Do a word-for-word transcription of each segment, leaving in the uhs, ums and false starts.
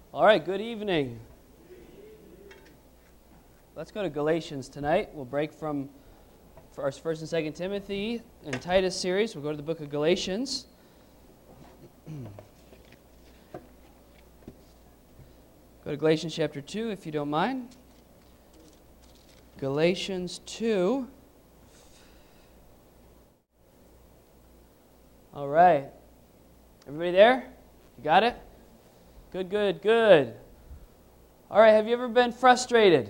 All right, good evening. Let's go to Galatians tonight. We'll break from our First and Second Timothy and Titus series. We'll go to the book of Galatians. Go to Galatians chapter two, if you don't mind. Galatians two. All right. Everybody there? You got it? Good, good, good. All right, have you ever been frustrated?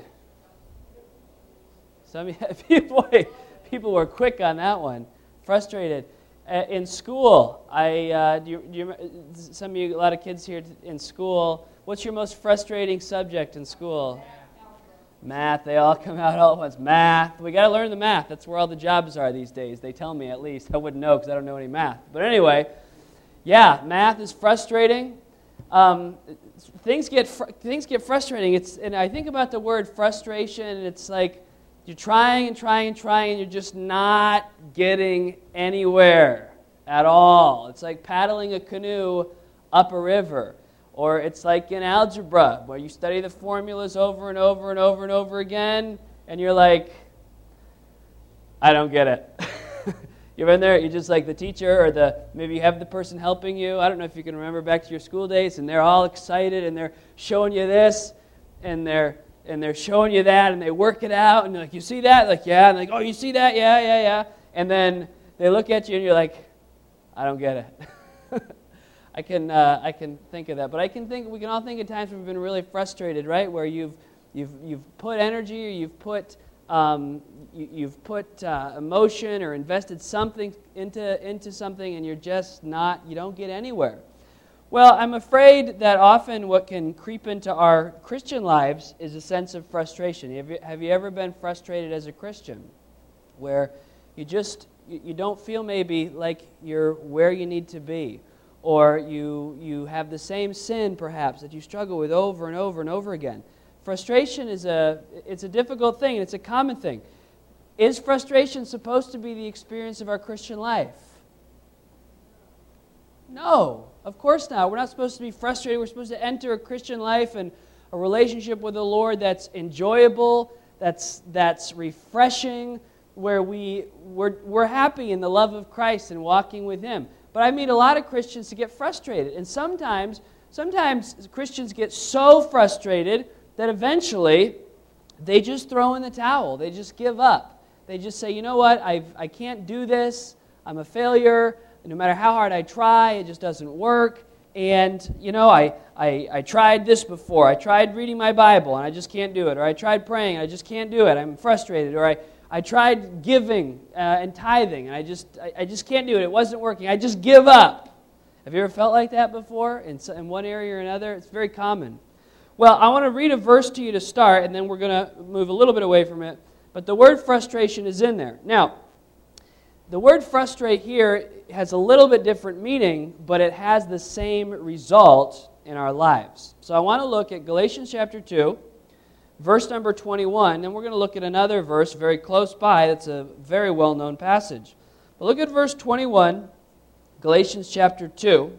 Some people, people were quick on that one. Frustrated. Uh, in school, I uh, do you, do you, some of you, a lot of kids here in school, what's your most frustrating subject in school? Math. They all come out all at once. Math. We got to learn the math. That's where all the jobs are these days. They tell me, at least. I wouldn't know because I don't know any math. But anyway, yeah, math is frustrating. Um, things get fr- things get frustrating. It's and I think about the word frustration, and it's like you're trying and trying and trying, and you're just not getting anywhere at all. It's like paddling a canoe up a river. Or it's like in algebra, where you study the formulas over and over and over and over again, and you're like, I don't get it. You're in there, you're just like the teacher, or the maybe you have the person helping you. I don't know if you can remember back to your school days, and they're all excited, and they're showing you this, and they're and they're showing you that, and they work it out, and they're like, you see that? Like, yeah. And like, oh, you see that? Yeah, yeah, yeah. And then they look at you, and you're like, I don't get it. I can uh, I can think of that, but I can think we can all think of times when we've been really frustrated, right? Where you've you've you've put energy, or you've put um, you, you've put uh, emotion, or invested something into into something, and you're just not you don't get anywhere. Well, I'm afraid that often what can creep into our Christian lives is a sense of frustration. Have you, have you ever been frustrated as a Christian, where you just you, you don't feel maybe like you're where you need to be? Or you you have the same sin, perhaps, that you struggle with over and over and over again. Frustration is a it's a difficult thing, and it's a common thing. Is frustration supposed to be the experience of our Christian life? No, of course not. We're not supposed to be frustrated. We're supposed to enter a Christian life and a relationship with the Lord that's enjoyable, that's that's refreshing, where we we're, we're happy in the love of Christ and walking with Him. But I meet a lot of Christians to get frustrated. And sometimes, sometimes Christians get so frustrated that eventually they just throw in the towel. They just give up. They just say, you know what, I I can't do this. I'm a failure. No matter how hard I try, it just doesn't work. And, you know, I, I, I tried this before. I tried reading my Bible, and I just can't do it. Or I tried praying, and I just can't do it. I'm frustrated. Or I... I tried giving uh, and tithing, and I just I, I just can't do it. It wasn't working. I just give up. Have you ever felt like that before in, in one area or another? It's very common. Well, I want to read a verse to you to start, and then we're going to move a little bit away from it. But the word frustration is in there. Now, the word frustrate here has a little bit different meaning, but it has the same result in our lives. So I want to look at Galatians chapter two. Verse number twenty-one, then we're going to look at another verse very close by that's a very well-known passage. But look at verse twenty-one, Galatians chapter two.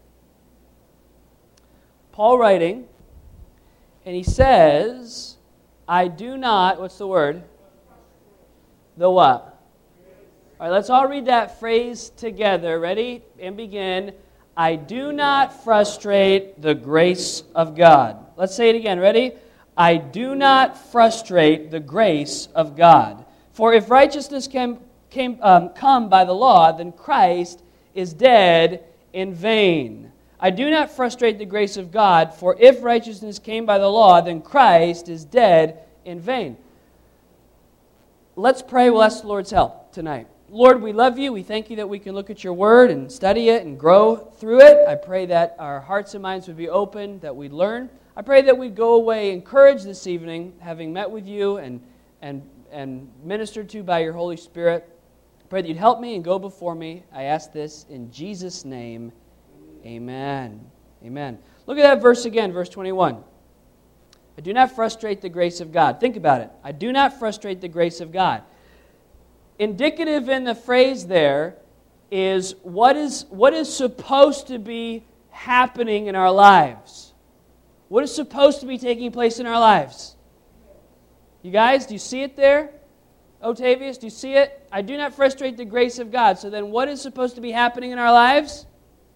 Paul writing, and he says, I do not, what's the word? The what? All right, let's all read that phrase together. Ready? And begin. I do not frustrate the grace of God. Let's say it again. Ready? I do not frustrate the grace of God. For if righteousness can, came, um, come by the law, then Christ is dead in vain. I do not frustrate the grace of God, for if righteousness came by the law, then Christ is dead in vain. Let's pray. We'll ask the Lord's help tonight. Lord, we love you. We thank you that we can look at your word and study it and grow through it. I pray that our hearts and minds would be open, that we'd learn. I pray that we'd go away encouraged this evening, having met with you and and and ministered to by your Holy Spirit. I pray that you'd help me and go before me. I ask this in Jesus' name. Amen. Amen. Look at that verse again, verse twenty-one. I do not frustrate the grace of God. Think about it. I do not frustrate the grace of God. Indicative in the phrase there is what is what is supposed to be happening in our lives. What is supposed to be taking place in our lives? You guys, do you see it there? Otavius, do you see it? I do not frustrate the grace of God. So then what is supposed to be happening in our lives?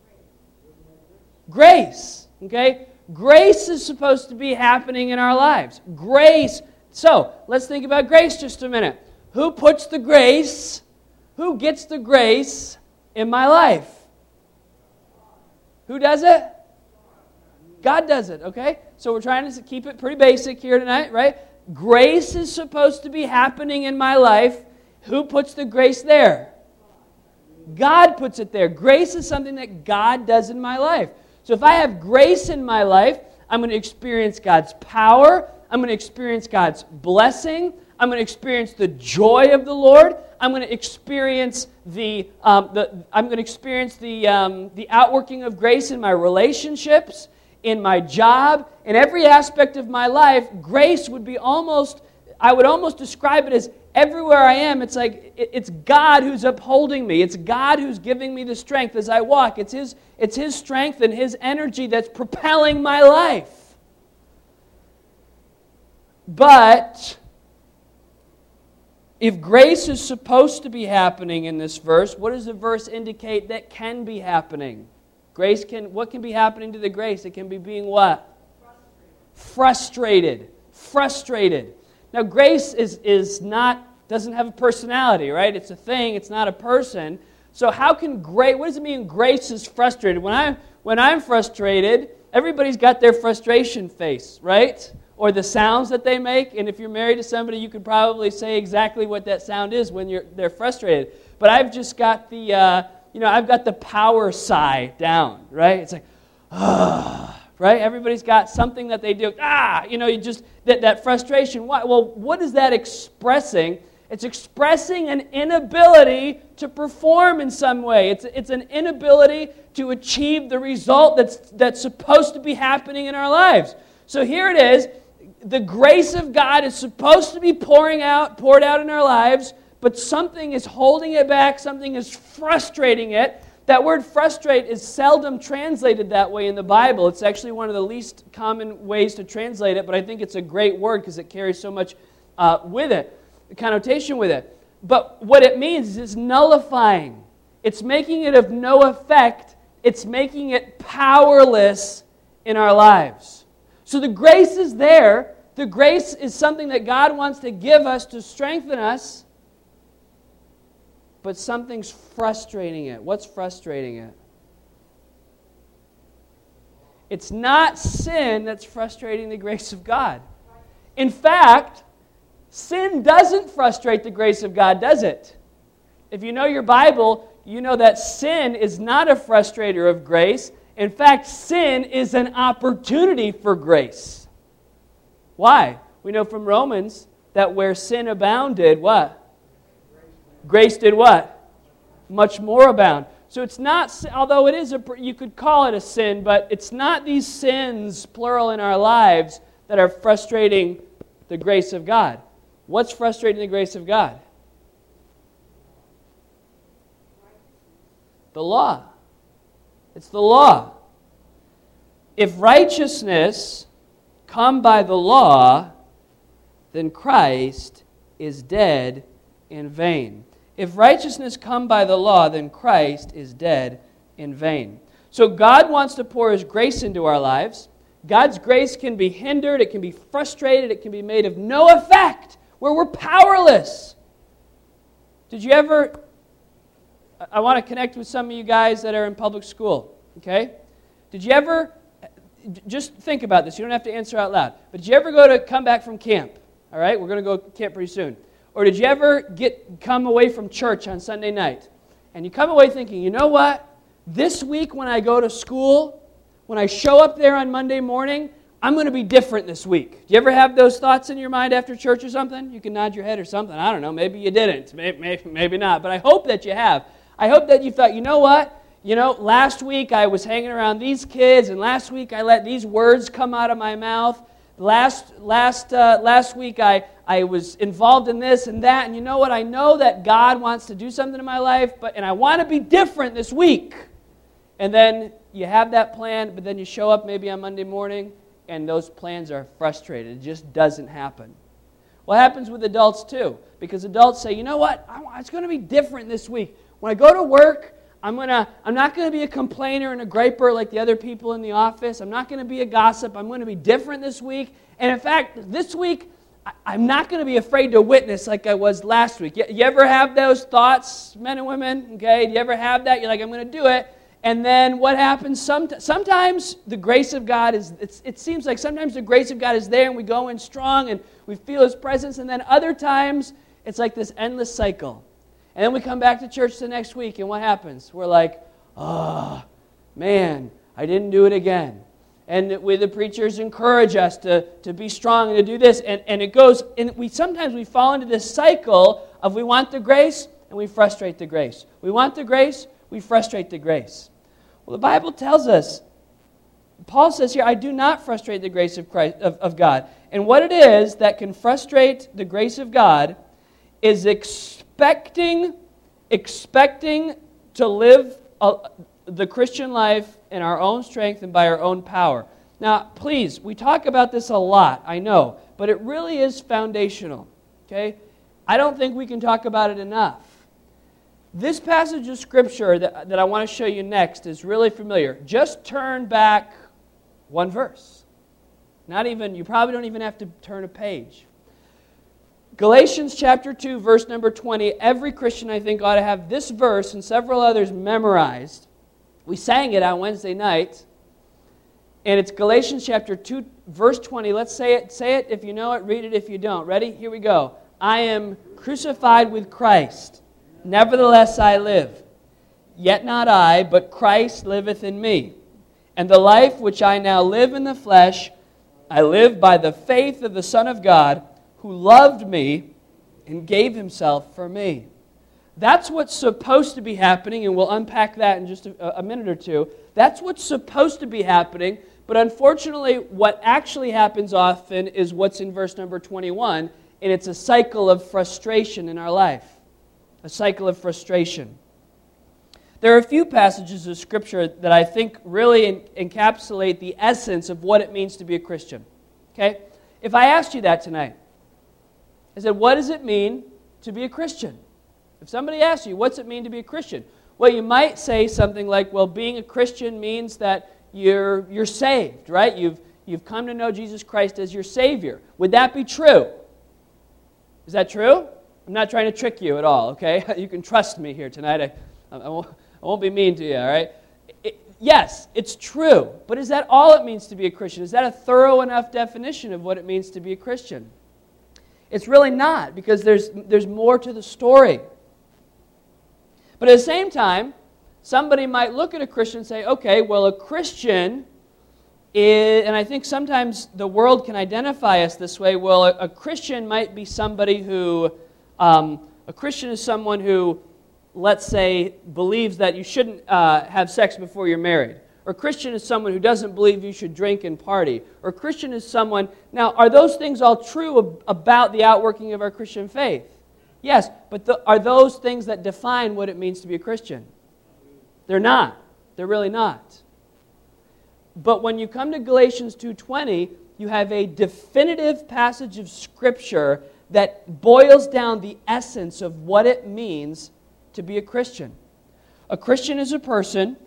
Grace. Okay? Grace is supposed to be happening in our lives. Grace. So, let's think about grace just a minute. Who puts the grace, who gets the grace in my life? Who does it? God does it, okay? So we're trying to keep it pretty basic here tonight, right? Grace is supposed to be happening in my life. Who puts the grace there? God puts it there. Grace is something that God does in my life. So if I have grace in my life, I'm going to experience God's power. I'm going to experience God's blessing. I'm going to experience the joy of the Lord. I'm going to experience the, um, the I'm going to experience the, um, the outworking of grace in my relationships, in my job, in every aspect of my life. Grace would be almost, I would almost describe it as everywhere I am, it's like it's God who's upholding me. It's God who's giving me the strength as I walk. It's His, it's His strength and His energy that's propelling my life. But if grace is supposed to be happening in this verse, what does the verse indicate that can be happening? Grace can, what can be happening to the grace? It can be being what? Frustrated. Frustrated. Now, grace is, is not, doesn't have a personality, right? It's a thing, it's not a person. So how can grace, what does it mean grace is frustrated? When I'm, when I'm frustrated, everybody's got their frustration face, right? Or the sounds that they make. And if you're married to somebody, you could probably say exactly what that sound is when you're they're frustrated. But I've just got the, uh, you know, I've got the power sigh down, right? It's like, ah, right? Everybody's got something that they do. Ah, you know, you just, that, that frustration. Why? Well, what is that expressing? It's expressing an inability to perform in some way. It's, it's an inability to achieve the result that's, that's supposed to be happening in our lives. So here it is. The grace of God is supposed to be pouring out, poured out in our lives, but something is holding it back, something is frustrating it. That word frustrate is seldom translated that way in the Bible. It's actually one of the least common ways to translate it, but I think it's a great word because it carries so much uh, with it, the connotation with it. But what it means is it's nullifying. It's making it of no effect. It's making it powerless in our lives. So the grace is there. The grace is something that God wants to give us to strengthen us, but something's frustrating it. What's frustrating it? It's not sin that's frustrating the grace of God. In fact, sin doesn't frustrate the grace of God, does it? If you know your Bible, you know that sin is not a frustrator of grace. In fact, sin is an opportunity for grace. Why? We know from Romans that where sin abounded, what? Grace did what? Much more abound. So it's not, although it is a, you could call it a sin, but it's not these sins, plural, in our lives that are frustrating the grace of God. What's frustrating the grace of God? The law. It's the law. If righteousness come by the law, then Christ is dead in vain. If righteousness come by the law, then Christ is dead in vain. So God wants to pour His grace into our lives. God's grace can be hindered, it can be frustrated, it can be made of no effect, where we're powerless. Did you ever... I want to connect with some of you guys that are in public school, okay? Did you ever... Just think about this. You don't have to answer out loud. But did you ever go to come back from camp? All right, we're going to go camp pretty soon. Or did you ever get come away from church on Sunday night? And you come away thinking, you know what? This week when I go to school, when I show up there on Monday morning, I'm going to be different this week. Do you ever have those thoughts in your mind after church or something? You can nod your head or something. I don't know. Maybe you didn't. Maybe, maybe, maybe not. But I hope that you have. I hope that you thought, you know what? You know, last week I was hanging around these kids, and last week I let these words come out of my mouth. Last last uh, last week I, I was involved in this and that, and you know what? I know that God wants to do something in my life, but and I want to be different this week. And then you have that plan, but then you show up maybe on Monday morning, and those plans are frustrated. It just doesn't happen. What happens with adults too? Because adults say, you know what, I, it's going to be different this week. When I go to work, I'm gonna, I'm not going to be a complainer and a griper like the other people in the office. I'm not going to be a gossip. I'm going to be different this week. And in fact, this week, I, I'm not going to be afraid to witness like I was last week. You, you ever have those thoughts, men and women? Okay, do you ever have that? You're like, I'm going to do it. And then what happens? Some, sometimes the grace of God is, it's, it seems like sometimes the grace of God is there and we go in strong and we feel His presence. And then other times, it's like this endless cycle. And then we come back to church the next week, and what happens? We're like, oh, man, I didn't do it again. And we, the preachers encourage us to, to be strong and to do this. And, and it goes, and we sometimes we fall into this cycle of we want the grace, and we frustrate the grace. We want the grace, we frustrate the grace. Well, the Bible tells us, Paul says here, I do not frustrate the grace of Christ of, of God. And what it is that can frustrate the grace of God is expecting, expecting to live a, the Christian life in our own strength and by our own power. Now, please, we talk about this a lot, I know, but it really is foundational, okay? I don't think we can talk about it enough. This passage of Scripture that, that I want to show you next is really familiar. Just turn back one verse. Not even, you probably don't even have to turn a page. Galatians chapter two, verse number twenty. Every Christian, I think, ought to have this verse and several others memorized. We sang it on Wednesday night. And it's Galatians chapter two, verse twenty. Let's say it. Say it if you know it. Read it if you don't. Ready? Here we go. I am crucified with Christ. Nevertheless I live. Yet not I, but Christ liveth in me. And the life which I now live in the flesh, I live by the faith of the Son of God, who loved me and gave Himself for me. That's what's supposed to be happening, and we'll unpack that in just a, a minute or two. That's what's supposed to be happening, but unfortunately, what actually happens often is what's in verse number twenty-one, and it's a cycle of frustration in our life. A cycle of frustration. There are a few passages of Scripture that I think really encapsulate the essence of what it means to be a Christian. Okay? If I asked you that tonight, I said, what does it mean to be a Christian? If somebody asks you, what's it mean to be a Christian? Well, you might say something like, well, being a Christian means that you're you're saved, right? You've you've come to know Jesus Christ as your Savior. Would that be true? Is that true? I'm not trying to trick you at all, okay? You can trust me here tonight. I, I, won't, I won't be mean to you, all right? It, yes, it's true. But is that all it means to be a Christian? Is that a thorough enough definition of what it means to be a Christian? It's really not, because there's there's more to the story. But at the same time, somebody might look at a Christian and say, okay, well, a Christian is, and I think sometimes the world can identify us this way, well, a, a Christian might be somebody who, um, a Christian is someone who, let's say, believes that you shouldn't uh, have sex before you're married. Or a Christian is someone who doesn't believe you should drink and party. Or a Christian is someone, now, are those things all true ab- about the outworking of our Christian faith? Yes, but the, are those things that define what it means to be a Christian? They're not. They're really not. But when you come to Galatians two twenty, you have a definitive passage of Scripture that boils down the essence of what it means to be a Christian. A Christian is a person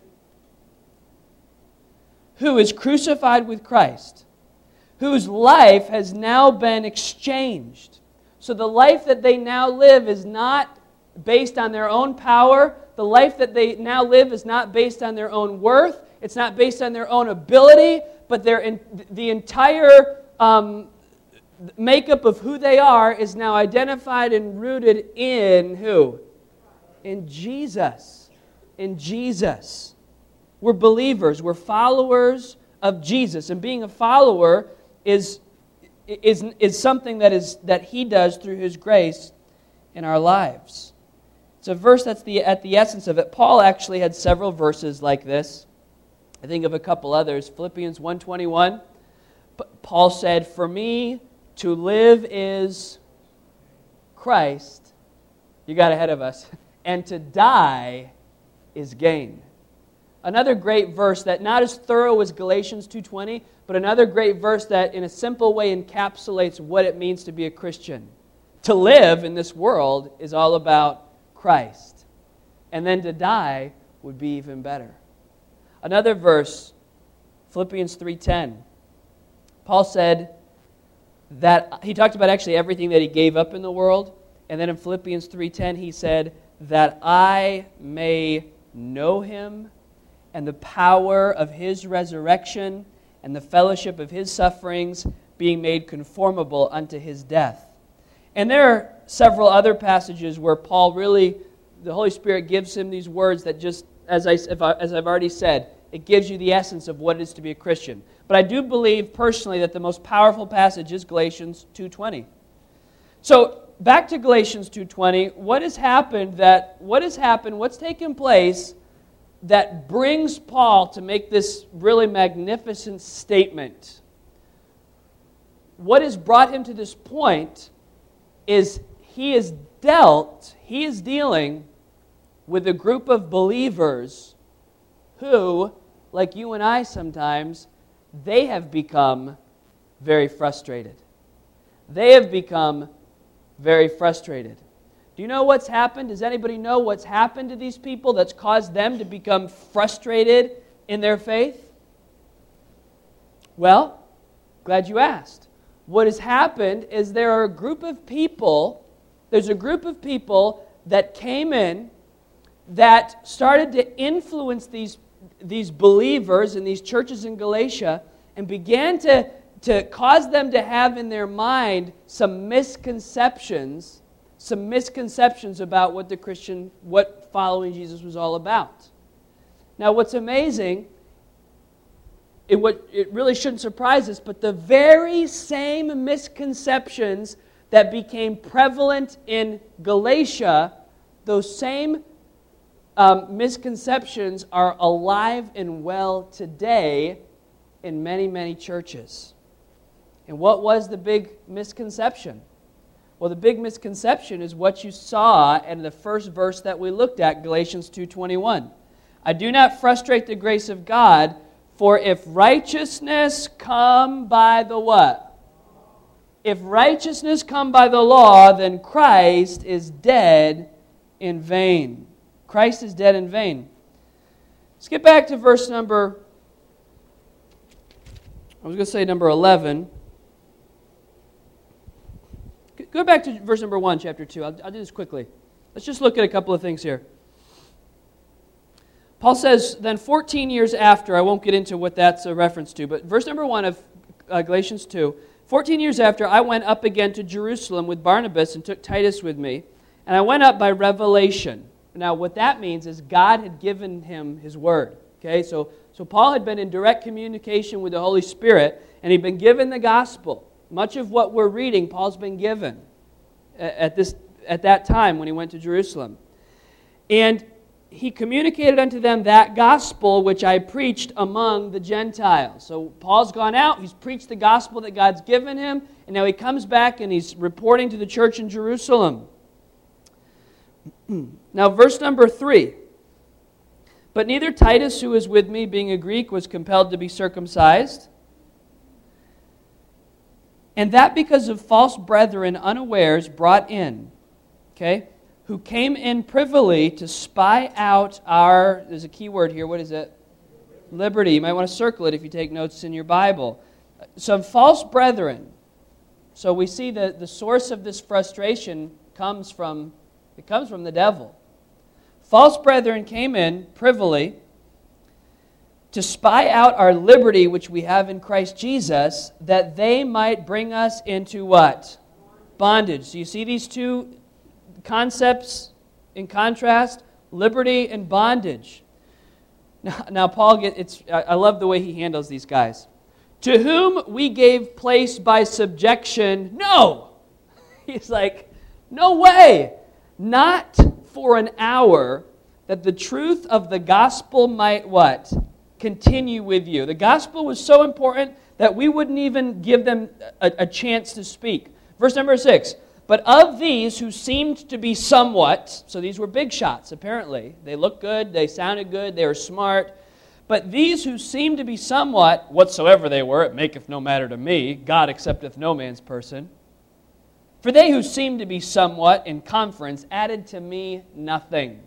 who is crucified with Christ, whose life has now been exchanged. So the life that they now live is not based on their own power. The life that they now live is not based on their own worth. It's not based on their own ability, but their in, the entire um, makeup of who they are is now identified and rooted in who? In Jesus. In Jesus. We're believers. We're followers of Jesus. And being a follower is Is, is something that is that He does through His grace in our lives. It's a verse that's the at the essence of it. Paul actually had several verses like this. I think of a couple others. Philippians one twenty-one. Paul said, "For me to live is Christ." You got ahead of us. "And to die is gain." Another great verse that not as thorough as Galatians two twenty, but another great verse that in a simple way encapsulates what it means to be a Christian. To live in this world is all about Christ. And then to die would be even better. Another verse, Philippians three ten. Paul said that, he talked about actually everything that he gave up in the world. And then in Philippians three ten he said, that I may know Him and the power of His resurrection and the fellowship of His sufferings, being made conformable unto His death. And there are several other passages where Paul really, the Holy Spirit gives him these words that just, as, I, as I've already said, it gives you the essence of what it is to be a Christian. But I do believe personally that the most powerful passage is Galatians two twenty. So, back to Galatians two twenty, what has happened that, what has happened, what's taken place that brings Paul to make this really magnificent statement? What has brought him to this point is he is dealt, he is dealing with a group of believers who, like you and I sometimes, they have become very frustrated. They have become very frustrated. Do you know what's happened? Does anybody know what's happened to these people that's caused them to become frustrated in their faith? Well, glad you asked. What has happened is there are a group of people, there's a group of people that came in that started to influence these, these believers in these churches in Galatia and began to to cause them to have in their mind some misconceptions, some misconceptions about what the Christian, what following Jesus was all about. Now, what's amazing, it, what, it really shouldn't surprise us, but the very same misconceptions that became prevalent in Galatia, those same um, misconceptions are alive and well today in many, many churches. And what was the big misconception? Well, the big misconception is what you saw in the first verse that we looked at, Galatians two twenty-one. I do not frustrate the grace of God, for if righteousness come by the what? If righteousness come by the law, then Christ is dead in vain. Christ is dead in vain. Let's get back to verse number, I was going to say number eleven. Go back to verse number one, chapter two. I'll, I'll do this quickly. Let's just look at a couple of things here. Paul says, then fourteen years after, I won't get into what that's a reference to, but verse number one of uh, Galatians two, fourteen years after, I went up again to Jerusalem with Barnabas and took Titus with me, and I went up by revelation. Now, what that means is God had given him His word. Okay, so, so Paul had been in direct communication with the Holy Spirit, and he'd been given the gospel. Much of what we're reading, Paul's been given at this at that time when he went to Jerusalem. And he communicated unto them that gospel which I preached among the Gentiles. So Paul's gone out, he's preached the gospel that God's given him, and now he comes back and he's reporting to the church in Jerusalem. Now verse number three. But neither Titus, who was with me, being a Greek, was compelled to be circumcised, and that because of false brethren unawares brought in, okay, who came in privily to spy out our, there's a key word here, what is it? Liberty. You might want to circle it if you take notes in your Bible. Some false brethren. So we see that the source of this frustration comes from, it comes from the devil. False brethren came in privily to spy out our liberty which we have in Christ Jesus, that they might bring us into what? Bondage. So you see these two concepts in contrast? Liberty and bondage. Now, now Paul, get, it's, I love the way he handles these guys. To whom we gave place by subjection, no! He's like, no way! Not for an hour, that the truth of the gospel might what? Continue with you. The gospel was so important that we wouldn't even give them a, a chance to speak. Verse number six. But of these who seemed to be somewhat, so these were big shots apparently. They looked good, they sounded good, they were smart. But these who seem to be somewhat, whatsoever they were, it maketh no matter to me, God accepteth no man's person. For they who seem to be somewhat in conference added to me nothing.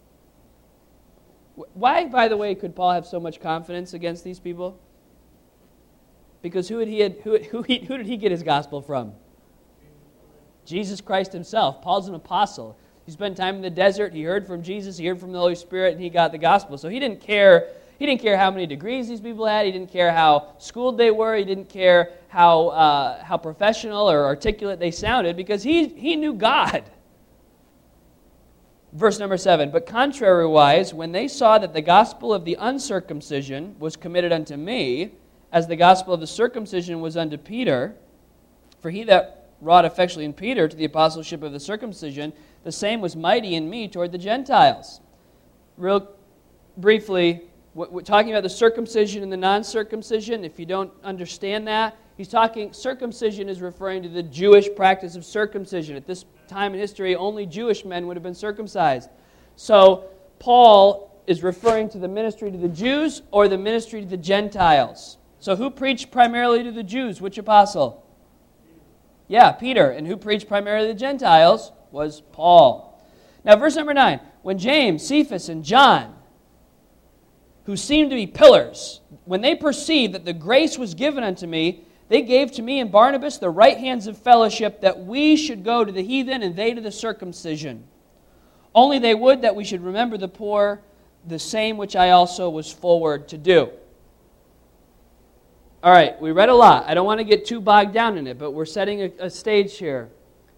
Why, by the way, could Paul have so much confidence against these people? Because who, had he had, who, who, he, who did he get his gospel from? Jesus Christ himself. Paul's an apostle. He spent time in the desert. He heard from Jesus. He heard from the Holy Spirit, and he got the gospel. So he didn't care. He didn't care how many degrees these people had. He didn't care how schooled they were. He didn't care how uh, how professional or articulate they sounded, because he he knew God. Verse number seven. But contrariwise, when they saw that the gospel of the uncircumcision was committed unto me, as the gospel of the circumcision was unto Peter, for he that wrought effectually in Peter to the apostleship of the circumcision, the same was mighty in me toward the Gentiles. Real briefly, we're talking about the circumcision and the non-circumcision. If you don't understand that, he's talking, circumcision is referring to the Jewish practice of circumcision. At this time in history, only Jewish men would have been circumcised. So Paul is referring to the ministry to the Jews or the ministry to the Gentiles. So who preached primarily to the Jews? Which apostle? Yeah, Peter. And who preached primarily to the Gentiles was Paul. Now, verse number nine. When James, Cephas, and John, who seemed to be pillars, when they perceived that the grace was given unto me, they gave to me and Barnabas the right hands of fellowship, that we should go to the heathen and they to the circumcision. Only they would that we should remember the poor, the same which I also was forward to do. All right, we read a lot. I don't want to get too bogged down in it, but we're setting a, a stage here.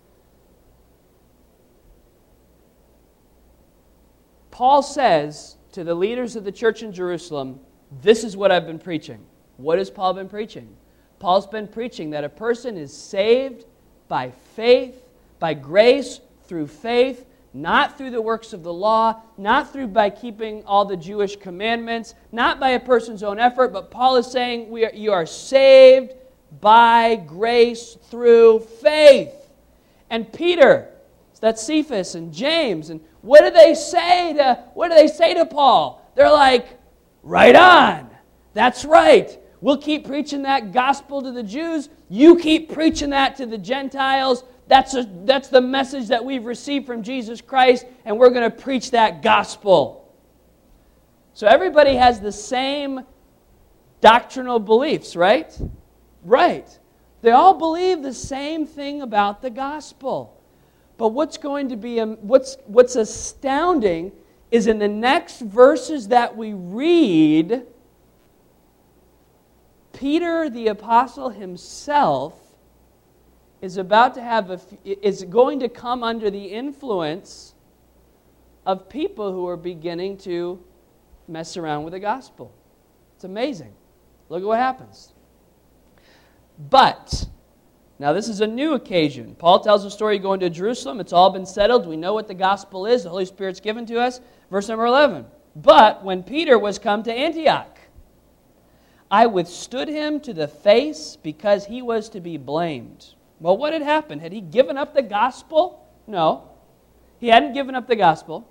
Paul says to the leaders of the church in Jerusalem, this is what I've been preaching. What has Paul been preaching? Paul's been preaching that a person is saved by faith, by grace, through faith, not through the works of the law, not through by keeping all the Jewish commandments, not by a person's own effort, but Paul is saying we are, you are saved by grace through faith. And Peter, that's Cephas and James, and what do they say to what do they say to Paul? They're like, right on. That's right. We'll keep preaching that gospel to the Jews. You keep preaching that to the Gentiles. That's a, that's the message that we've received from Jesus Christ, and we're going to preach that gospel. So everybody has the same doctrinal beliefs, right? Right. They all believe the same thing about the gospel. But what's going to be, what's, what's astounding is in the next verses that we read, Peter the apostle himself is about to have a, is going to come under the influence of people who are beginning to mess around with the gospel. It's amazing. Look at what happens. But now, this is a new occasion. Paul tells a story going to Jerusalem. It's all been settled. We know what the gospel is. The Holy Spirit's given to us. Verse number eleven. But when Peter was come to Antioch, I withstood him to the face because he was to be blamed. Well, what had happened? Had he given up the gospel? No. He hadn't given up the gospel.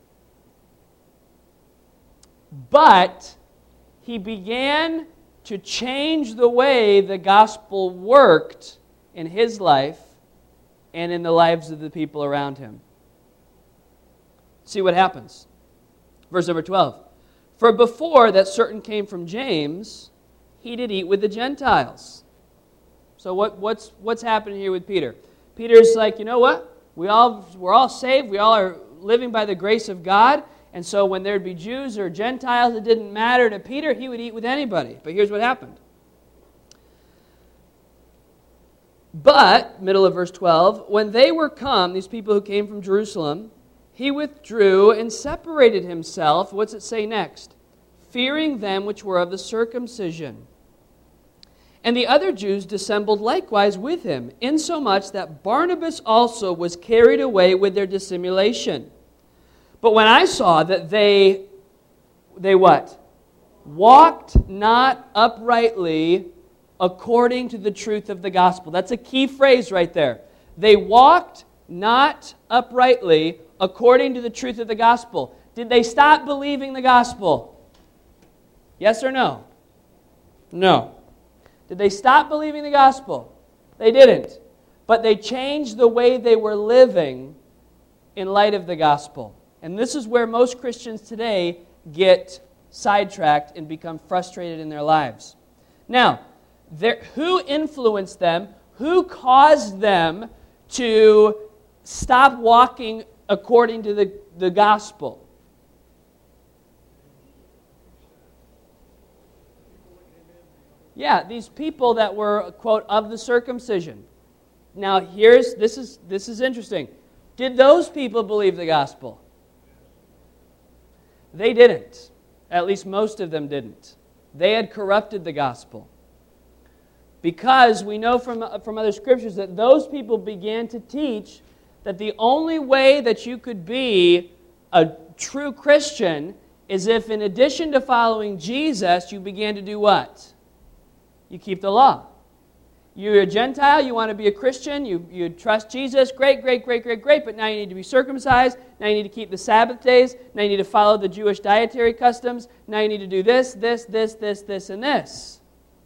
But he began to change the way the gospel worked in his life and in the lives of the people around him. See what happens. Verse number twelve. For before that certain came from James, he did eat with the Gentiles. So what, what's what's happening here with Peter? Peter's like, you know what? We all we're all saved. We all are living by the grace of God. And so when there'd be Jews or Gentiles, it didn't matter to Peter. He would eat with anybody. But here's what happened. But, middle of verse twelve, when they were come, these people who came from Jerusalem, he withdrew and separated himself. What's it say next? Fearing them which were of the circumcision. And the other Jews dissembled likewise with him, insomuch that Barnabas also was carried away with their dissimulation. But when I saw that they, they what? Walked not uprightly according to the truth of the gospel. That's a key phrase right there. They walked not uprightly according to the truth of the gospel. Did they stop believing the gospel? Yes or no? No. Did they stop believing the gospel? They didn't. But they changed the way they were living in light of the gospel. And this is where most Christians today get sidetracked and become frustrated in their lives. Now, there, who influenced them? Who caused them to stop walking according to the, the gospel? Yeah, these people that were, quote, of the circumcision. Now, here's, this is, this is interesting. Did those people believe the gospel? They didn't. At least most of them didn't. They had corrupted the gospel. Because we know from, from other scriptures that those people began to teach that the only way that you could be a true Christian is if, in addition to following Jesus, you began to do what? You keep the law. You're a Gentile, you want to be a Christian, you, you trust Jesus, great, great, great, great, great, but now you need to be circumcised, now you need to keep the Sabbath days, now you need to follow the Jewish dietary customs, now you need to do this, this, this, this, this, and this.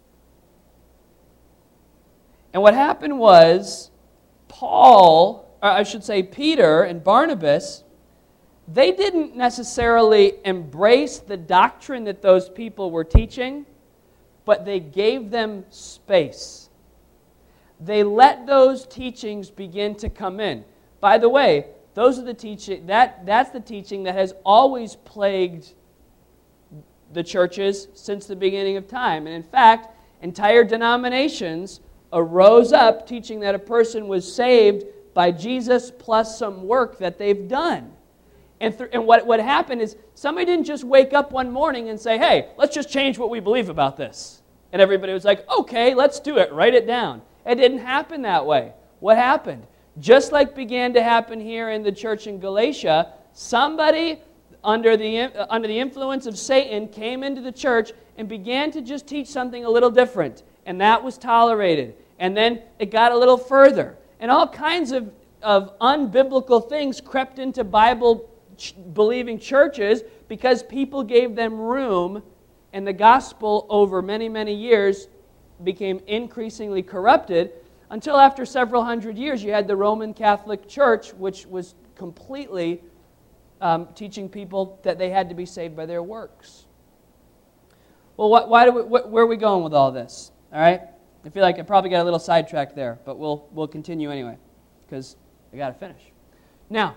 And what happened was, Paul, or I should say Peter and Barnabas, they didn't necessarily embrace the doctrine that those people were teaching, but they gave them space. They let those teachings begin to come in. By the way, those are the teaching that that's the teaching that has always plagued the churches since the beginning of time. And in fact, entire denominations arose up teaching that a person was saved by Jesus plus some work that they've done. And, th- and what, what happened is somebody didn't just wake up one morning and say, hey, let's just change what we believe about this. And everybody was like, okay, let's do it. Write it down. It didn't happen that way. What happened? Just like began to happen here in the church in Galatia, somebody under the, uh, under the influence of Satan came into the church and began to just teach something a little different. And that was tolerated. And then it got a little further. And all kinds of, of unbiblical things crept into Bible-believing churches because people gave them room, and the gospel over many, many years became increasingly corrupted until after several hundred years you had the Roman Catholic Church, which was completely um, teaching people that they had to be saved by their works. Well, what, why do we, what, where are we going with all this? All right? I feel like I probably got a little sidetracked there, but we'll, we'll continue anyway because I got to finish. Now,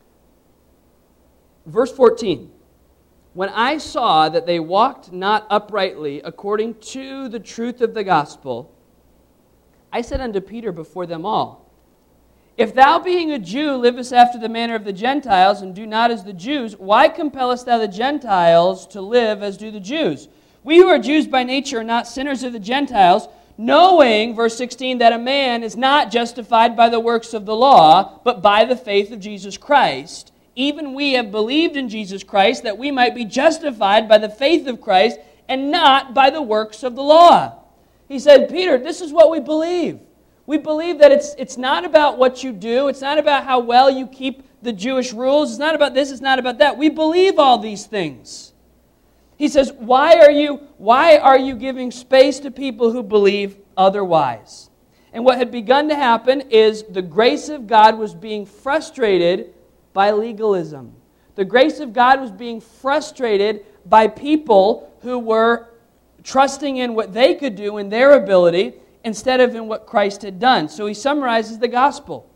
verse fourteen. When I saw that they walked not uprightly according to the truth of the gospel, I said unto Peter before them all, if thou being a Jew livest after the manner of the Gentiles, and do not as the Jews, why compellest thou the Gentiles to live as do the Jews? We who are Jews by nature are not sinners of the Gentiles, knowing, verse sixteen, that a man is not justified by the works of the law, but by the faith of Jesus Christ. Even we have believed in Jesus Christ, that we might be justified by the faith of Christ and not by the works of the law. He said, Peter, this is what we believe. We believe that it's, it's not about what you do. It's not about how well you keep the Jewish rules. It's not about this. It's not about that. We believe all these things. He says, why are you, why are you giving space to people who believe otherwise? And what had begun to happen is the grace of God was being frustrated by legalism. The grace of God was being frustrated by people who were trusting in what they could do in their ability instead of in what Christ had done. So he summarizes the gospel.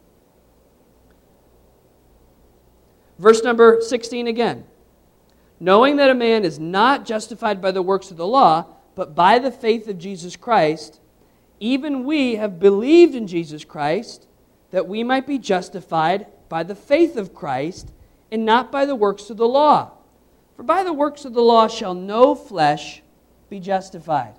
Verse number sixteen again. Knowing that a man is not justified by the works of the law, but by the faith of Jesus Christ, even we have believed in Jesus Christ, that we might be justified by the faith of Christ, and not by the works of the law. For by the works of the law shall no flesh be justified.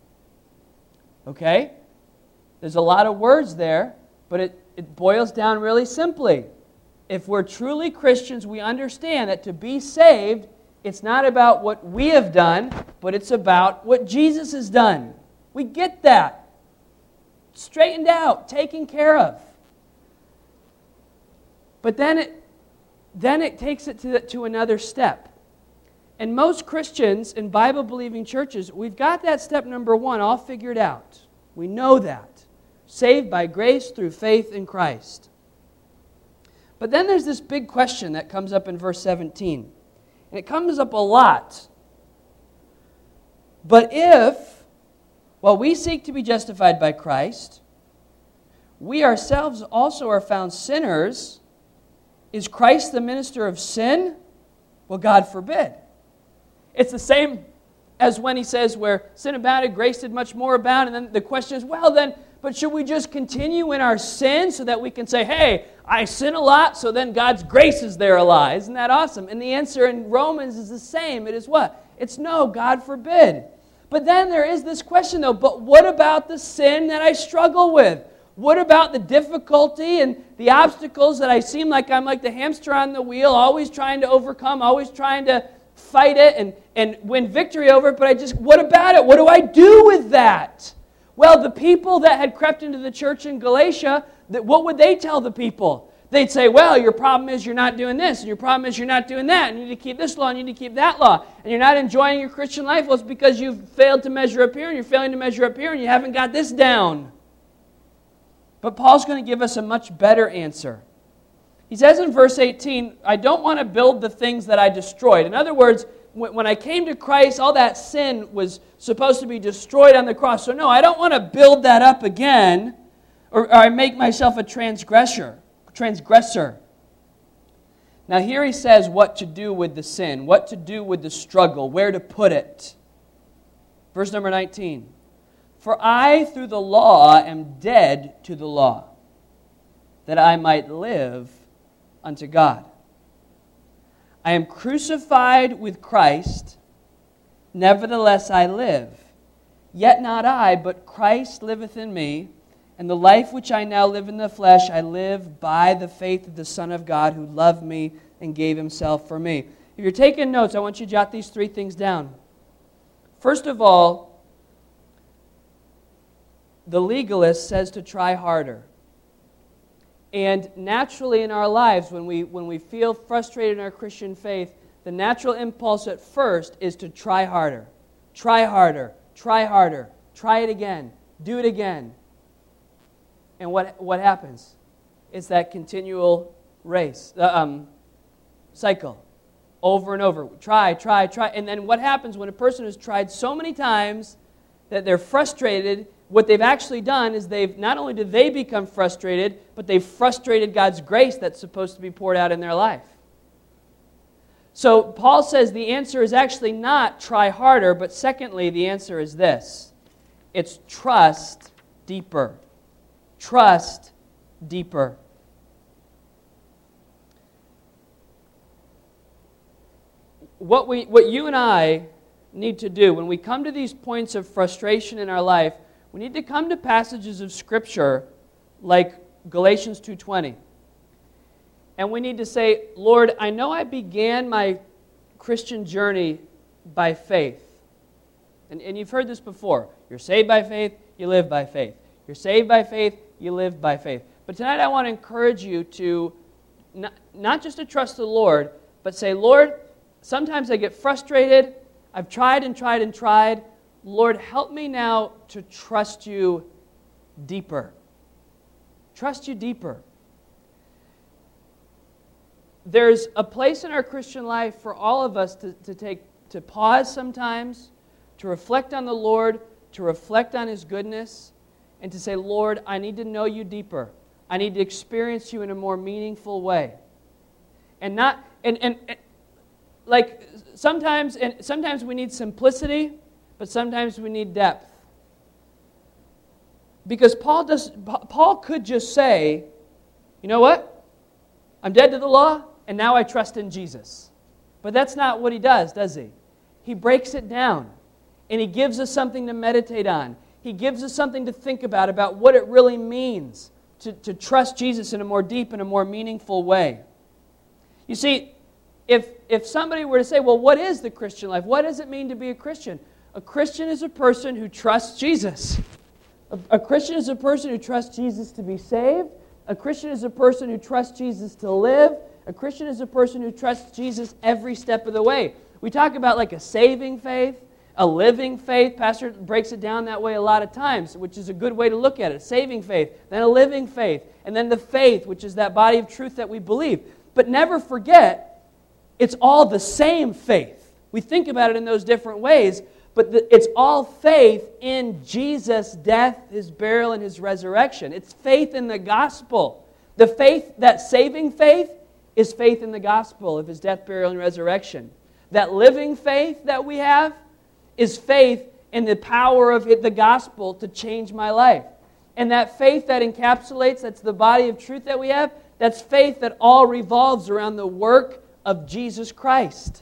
Okay? There's a lot of words there, but it, it boils down really simply. If we're truly Christians, we understand that to be saved, it's not about what we have done, but it's about what Jesus has done. We get that. Straightened out, taken care of. But then it, then it takes it to, to another step. And most Christians in Bible-believing churches, we've got that step number one all figured out. We know that. Saved by grace through faith in Christ. But then there's this big question that comes up in verse seventeen. And it comes up a lot. But if, while we seek to be justified by Christ, we ourselves also are found sinners, is Christ the minister of sin? Well, God forbid. It's the same as when he says where sin abounded, grace did much more abound. And then the question is, well then, but should we just continue in our sin so that we can say, hey, I sin a lot, so then God's grace is there a lot. Isn't that awesome? And the answer in Romans is the same. It is what? It's no, God forbid. But then there is this question though, but what about the sin that I struggle with? What about the difficulty and the obstacles that I seem like I'm like the hamster on the wheel, always trying to overcome, always trying to fight it and, and win victory over it, but I just, what about it? What do I do with that? Well, the people that had crept into the church in Galatia, that what would they tell the people? They'd say, well, your problem is you're not doing this, and your problem is you're not doing that, and you need to keep this law, and you need to keep that law, and you're not enjoying your Christian life. Well, it's because you've failed to measure up here, and you're failing to measure up here, and you haven't got this down. But Paul's going to give us a much better answer. He says in verse eighteen, I don't want to build the things that I destroyed. In other words, when I came to Christ, all that sin was supposed to be destroyed on the cross. So no, I don't want to build that up again, or, or I make myself a transgressor. transgressor. Now here he says what to do with the sin, what to do with the struggle, where to put it. Verse number nineteen. For I through the law am dead to the law, that I might live unto God. I am crucified with Christ, nevertheless I live. Yet not I, but Christ liveth in me. And the life which I now live in the flesh, I live by the faith of the Son of God who loved me and gave himself for me. If you're taking notes, I want you to jot these three things down. First of all, the legalist says to try harder. And naturally in our lives, when we, when we feel frustrated in our Christian faith, the natural impulse at first is to try harder. Try harder. Try harder. Try it again. Do it again. And what, what happens? It's that continual race, uh, um, cycle, over and over. Try, try, try. And then what happens when a person has tried so many times that they're frustrated, what they've actually done is they've, not only do they become frustrated, but they've frustrated God's grace that's supposed to be poured out in their life. So Paul says the answer is actually not try harder, but secondly, the answer is this. It's trust deeper. Trust deeper. What we, what you and I need to do when we come to these points of frustration in our life, we need to come to passages of Scripture like Galatians two twenty. And we need to say, Lord, I know I began my Christian journey by faith. And, and you've heard this before. You're saved by faith, you live by faith. You're saved by faith, you live by faith. But tonight I want to encourage you to not, not just to trust the Lord, but say, Lord, sometimes I get frustrated. I've tried and tried and tried. Lord, help me now to trust you deeper. Trust you deeper. There's a place in our Christian life for all of us to, to take to pause sometimes, to reflect on the Lord, to reflect on His goodness, and to say, Lord, I need to know you deeper. I need to experience you in a more meaningful way. And not and, and, and like sometimes and sometimes we need simplicity, but sometimes we need depth. Because Paul does Paul could just say, you know what? I'm dead to the law, and now I trust in Jesus. But that's not what he does, does he? He breaks it down, and he gives us something to meditate on. He gives us something to think about, about what it really means to, to trust Jesus in a more deep and a more meaningful way. You see, if, if somebody were to say, well, what is the Christian life? What does it mean to be a Christian? A Christian is a person who trusts Jesus. A, a Christian is a person who trusts Jesus to be saved. A Christian is a person who trusts Jesus to live. A Christian is a person who trusts Jesus every step of the way. We talk about like a saving faith, a living faith. Pastor breaks it down that way a lot of times, which is a good way to look at it. Saving faith, then a living faith, and then the faith, which is that body of truth that we believe. But never forget, it's all the same faith. We think about it in those different ways, but the, it's all faith in Jesus' death, His burial, and His resurrection. It's faith in the gospel. The faith, that saving faith, is faith in the gospel of His death, burial, and resurrection. That living faith that we have is faith in the power of the gospel to change my life. And that faith that encapsulates, that's the body of truth that we have, that's faith that all revolves around the work of Jesus Christ.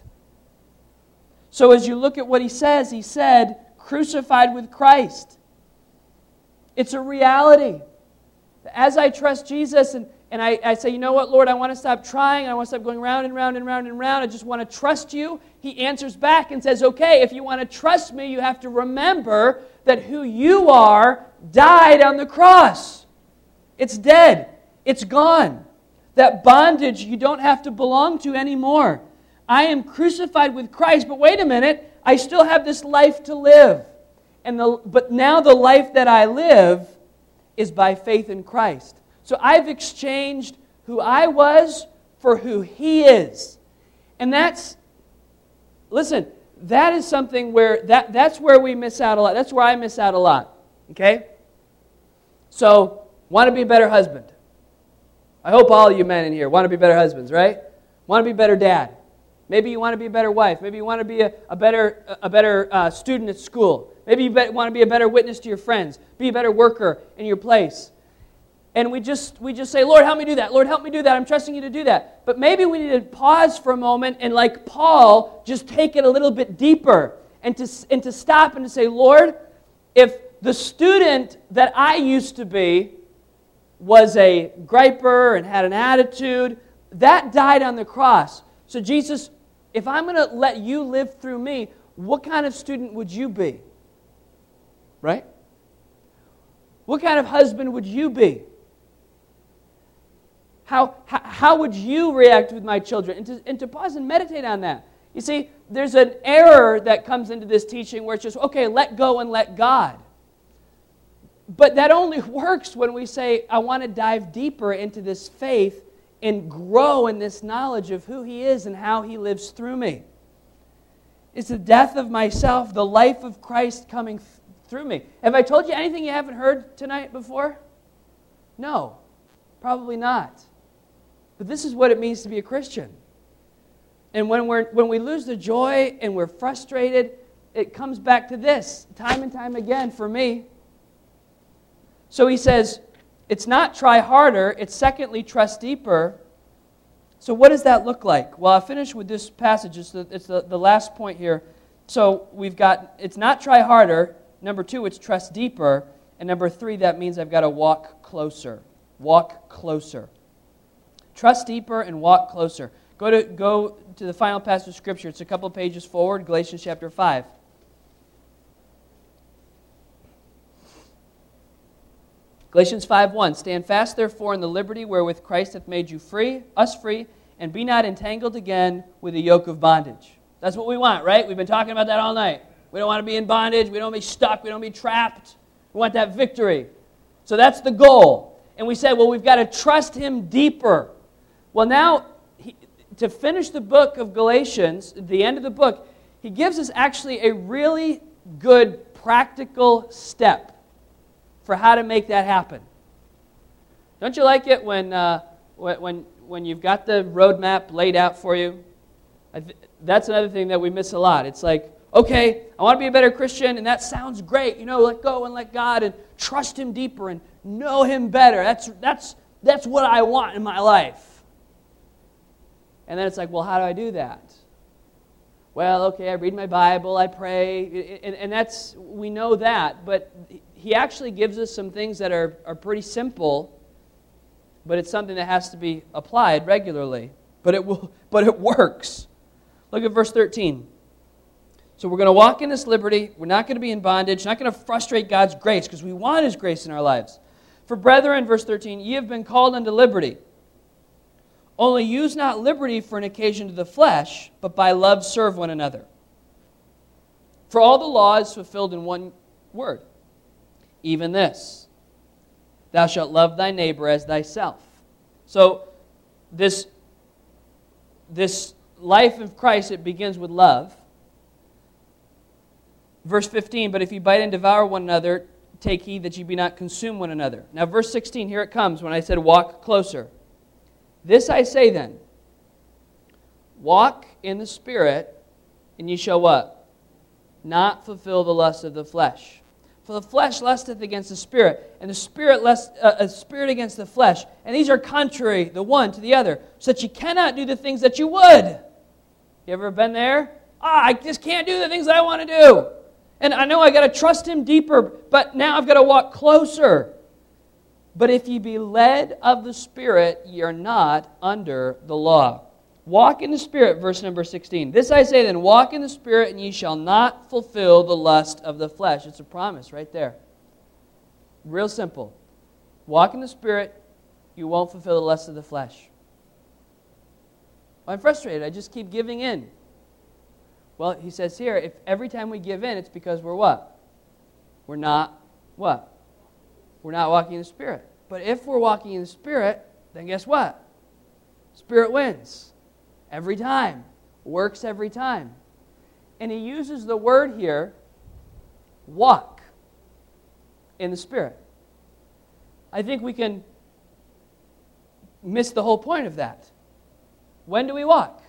So as you look at what he says, he said, crucified with Christ. It's a reality. As I trust Jesus and, and I, I say, you know what, Lord, I want to stop trying. I want to stop going round and round and round and round. I just want to trust you. He answers back and says, okay, if you want to trust me, you have to remember that who you are died on the cross. It's dead. It's gone. That bondage you don't have to belong to anymore. I am crucified with Christ, but wait a minute, I still have this life to live. And the, but now the life that I live is by faith in Christ. So I've exchanged who I was for who He is. And that's, listen, that is something where, that, that's where we miss out a lot. That's where I miss out a lot. Okay? So, want to be a better husband. I hope all you men in here want to be better husbands, right? Want to be a better dad. Maybe you want to be a better wife. Maybe you want to be a, a better, a better uh, student at school. Maybe you be, want to be a better witness to your friends. Be a better worker in your place. And we just we just say, Lord, help me do that. Lord, help me do that. I'm trusting you to do that. But maybe we need to pause for a moment and, like Paul, just take it a little bit deeper and to, and to stop and to say, Lord, if the student that I used to be was a griper and had an attitude, that died on the cross. So Jesus, if I'm going to let you live through me, what kind of student would you be? Right? What kind of husband would you be? How, how, how would you react with my children? And to, and to pause and meditate on that. You see, there's an error that comes into this teaching where it's just, okay, let go and let God. But that only works when we say, I want to dive deeper into this faith and grow in this knowledge of who He is and how He lives through me. It's the death of myself, the life of Christ coming th- through me. Have I told you anything you haven't heard tonight before? No, probably not. But this is what it means to be a Christian. And when we're when we lose the joy and we're frustrated, it comes back to this, time and time again for me. So he says, it's not try harder, it's secondly trust deeper. So what does that look like? Well, I'll finish with this passage. It's the, it's the, the last point here. So we've got, it's not try harder. Number two, it's trust deeper. And number three, that means I've got to walk closer. Walk closer. Trust deeper and walk closer. Go to, go to the final passage of Scripture. It's a couple pages forward, Galatians chapter five. Galatians five one, stand fast therefore in the liberty wherewith Christ hath made you free, us free, and be not entangled again with a yoke of bondage. That's what we want, right? We've been talking about that all night. We don't want to be in bondage. We don't want to be stuck. We don't want to be trapped. We want that victory. So that's the goal. And we said, well, we've got to trust Him deeper. Well, now, he, to finish the book of Galatians, the end of the book, he gives us actually a really good practical step for how to make that happen. Don't you like it when uh, when when you've got the roadmap laid out for you? I th- that's another thing that we miss a lot. It's like, okay, I want to be a better Christian, and that sounds great. You know, let go and let God and trust Him deeper and know Him better. That's that's that's what I want in my life. And then it's like, well, how do I do that? Well, okay, I read my Bible, I pray, and, and that's, we know that, but he actually gives us some things that are, are pretty simple, but it's something that has to be applied regularly. But it will, but it works. Look at verse thirteen. So we're going to walk in this liberty. We're not going to be in bondage. Not going to frustrate God's grace because we want His grace in our lives. For brethren, verse thirteen, ye have been called unto liberty. Only use not liberty for an occasion to the flesh, but by love serve one another. For all the law is fulfilled in one word, even this: thou shalt love thy neighbor as thyself. So this, this life of Christ, it begins with love. Verse fifteen, but if you bite and devour one another, take heed that you be not consumed one another. Now verse sixteen, here it comes when I said walk closer. This I say then, walk in the Spirit, and ye shall what? Not fulfill the lust of the flesh. For the flesh lusteth against the Spirit, and the Spirit lust, uh, a spirit against the flesh. And these are contrary, the one to the other, so that you cannot do the things that you would. You ever been there? Ah, I just can't do the things that I want to do. And I know I got to trust Him deeper, but now I've got to walk closer. But if ye be led of the Spirit, ye are not under the law. Walk in the Spirit, verse number sixteen. This I say then, walk in the Spirit, and ye shall not fulfill the lust of the flesh. It's a promise right there. Real simple. Walk in the Spirit, you won't fulfill the lust of the flesh. I'm frustrated. I just keep giving in. Well, he says here, if every time we give in, it's because we're what? We're not what? We're not walking in the Spirit. But if we're walking in the Spirit, then guess what? Spirit wins. Every time. Works every time. And he uses the word here, walk in the Spirit. I think we can miss the whole point of that. When do we walk?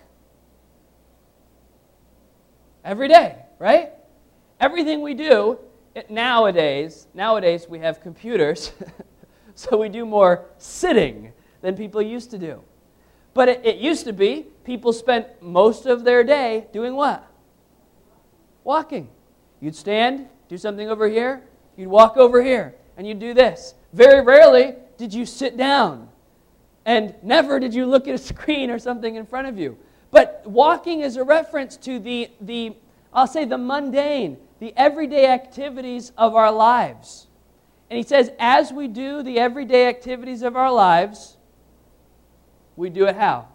Every day, right? Everything we do, it, nowadays, nowadays we have computers, so we do more sitting than people used to do. But it, it used to be, people spent most of their day doing what? Walking. You'd stand, do something over here, you'd walk over here, and you'd do this. Very rarely did you sit down, and never did you look at a screen or something in front of you. But walking is a reference to the, the, I'll say the mundane, the everyday activities of our lives. And he says, as we do the everyday activities of our lives, we do it how?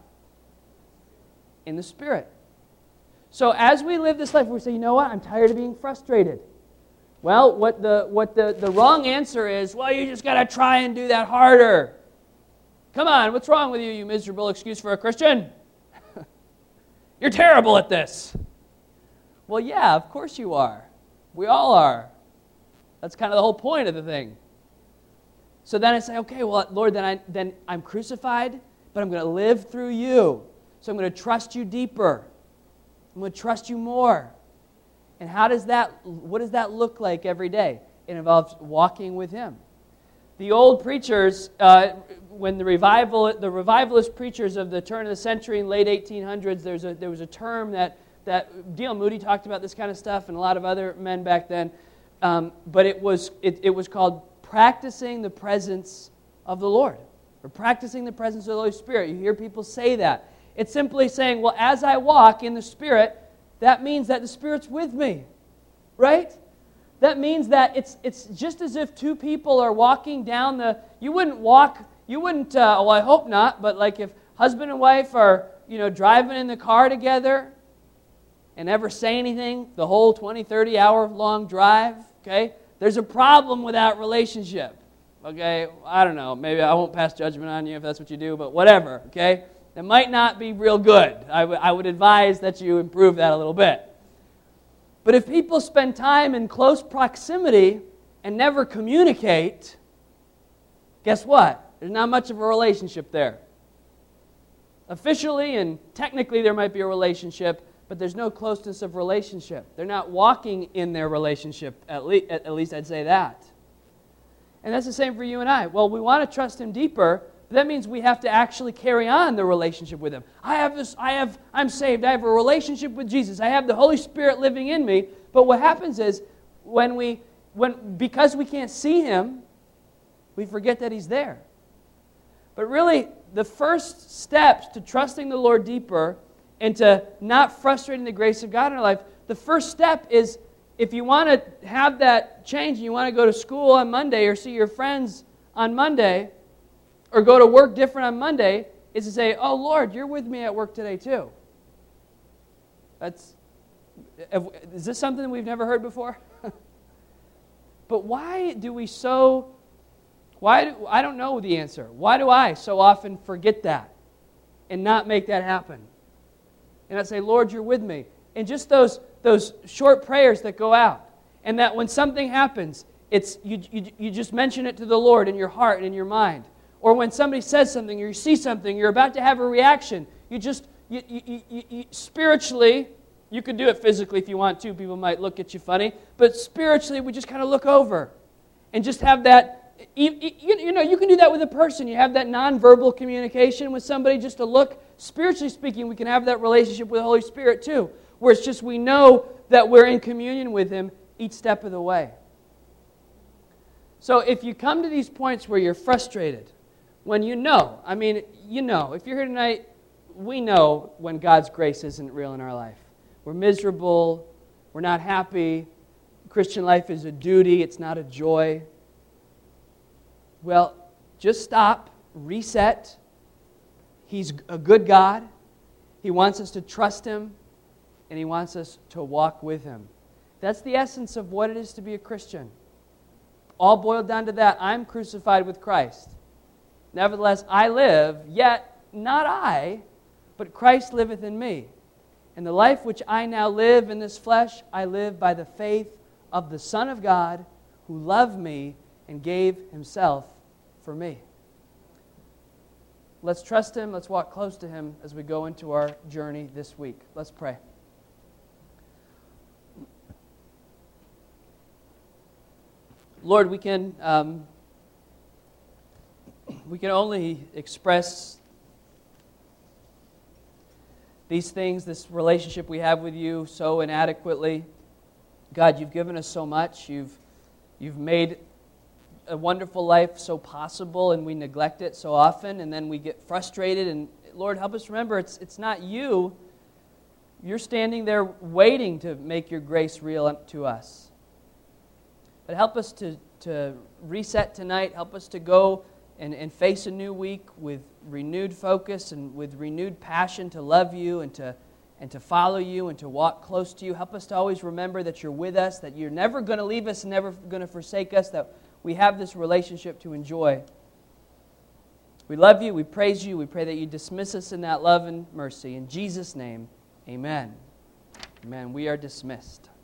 In the Spirit. So as we live this life, we say, you know what? I'm tired of being frustrated. Well, what the, what the, the wrong answer is, well, you just got to try and do that harder. Come on, what's wrong with you, you miserable excuse for a Christian? You're terrible at this. Well, yeah, of course you are. We all are. That's kind of the whole point of the thing. So then I say, okay, well, Lord, then, I, then I'm crucified, but I'm going to live through you. So I'm going to trust you deeper. I'm going to trust you more. And how does that, what does that look like every day? It involves walking with Him. The old preachers, uh, when the revival, the revivalist preachers of the turn of the century in late eighteen hundreds, there's a, there was a term that, that D L Moody talked about this kind of stuff, and a lot of other men back then. Um, but it was it, it was called practicing the presence of the Lord, or practicing the presence of the Holy Spirit. You hear people say that. It's simply saying, well, as I walk in the Spirit, that means that the Spirit's with me, right? That means that it's it's just as if two people are walking down the. You wouldn't walk. You wouldn't. Uh, well, I hope not. But like if husband and wife are, you know, driving in the car together, and never say anything the whole twenty, thirty hour long drive. Okay, there's a problem with that relationship. Okay, I don't know. Maybe I won't pass judgment on you if that's what you do. But whatever. Okay, it might not be real good. I, w- I would advise that you improve that a little bit. But if people spend time in close proximity and never communicate, guess what? There's not much of a relationship there. Officially and technically there might be a relationship, but there's no closeness of relationship. They're not walking in their relationship, at, le- at least I'd say that. And that's the same for you and I. Well, we want to trust Him deeper, but that means we have to actually carry on the relationship with Him. I have this, I have, I'm saved, I have a relationship with Jesus, I have the Holy Spirit living in me, but what happens is, when we, when because we can't see Him, we forget that He's there. But really, the first steps to trusting the Lord deeper and to not frustrating the grace of God in our life, the first step is, if you want to have that change and you want to go to school on Monday or see your friends on Monday, or go to work different on Monday, is to say, oh, Lord, you're with me at work today too. That's, is this something we've never heard before? But why do we so, why do, I don't know the answer. Why do I so often forget that and not make that happen? And I say, Lord, you're with me. And just those, those short prayers that go out, and that when something happens, it's you, you, you just mention it to the Lord in your heart and in your mind. Or when somebody says something, or you see something, you're about to have a reaction, you just, you, you, you, you, spiritually, you could do it physically if you want to. People might look at you funny. But spiritually, we just kind of look over and just have that. You, you, you know, you can do that with a person. You have that nonverbal communication with somebody, just to look. Spiritually speaking, we can have that relationship with the Holy Spirit too, where it's just we know that we're in communion with Him each step of the way. So if you come to these points where you're frustrated, when you know, I mean, you know, if you're here tonight, we know when God's grace isn't real in our life. We're miserable. We're not happy. Christian life is a duty. It's not a joy. Well, just stop, reset. He's a good God. He wants us to trust Him, and He wants us to walk with Him. That's the essence of what it is to be a Christian. All boiled down to that. I'm crucified with Christ. Nevertheless, I live, yet not I, but Christ liveth in me. And the life which I now live in this flesh, I live by the faith of the Son of God, who loved me and gave Himself for me. Let's trust Him. Let's walk close to Him as we go into our journey this week. Let's pray. Lord, we can um, we can only express these things, this relationship we have with You, so inadequately. God, You've given us so much. You've You've made a wonderful life so possible, and we neglect it so often, and then we get frustrated. And Lord, help us remember, it's it's not You. You're standing there waiting to make Your grace real to us. But help us to, to reset tonight. Help us to go and, and face a new week with renewed focus and with renewed passion to love You and to, and to follow You and to walk close to You. Help us to always remember that You're with us, that You're never going to leave us and never going to forsake us, that we have this relationship to enjoy. We love You. We praise You. We pray that You dismiss us in that love and mercy. In Jesus' name, amen. Amen. We are dismissed.